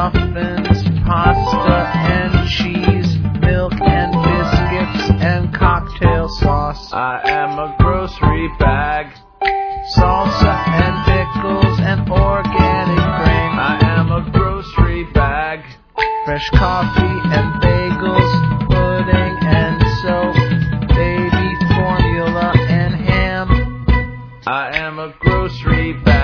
muffins, pasta and cheese, milk and biscuits and cocktail sauce. I am a grocery bag. Salsa and pickles and organic grain. I am a grocery bag. Fresh coffee and bagels, pudding and soap, baby formula and ham. I am a grocery bag.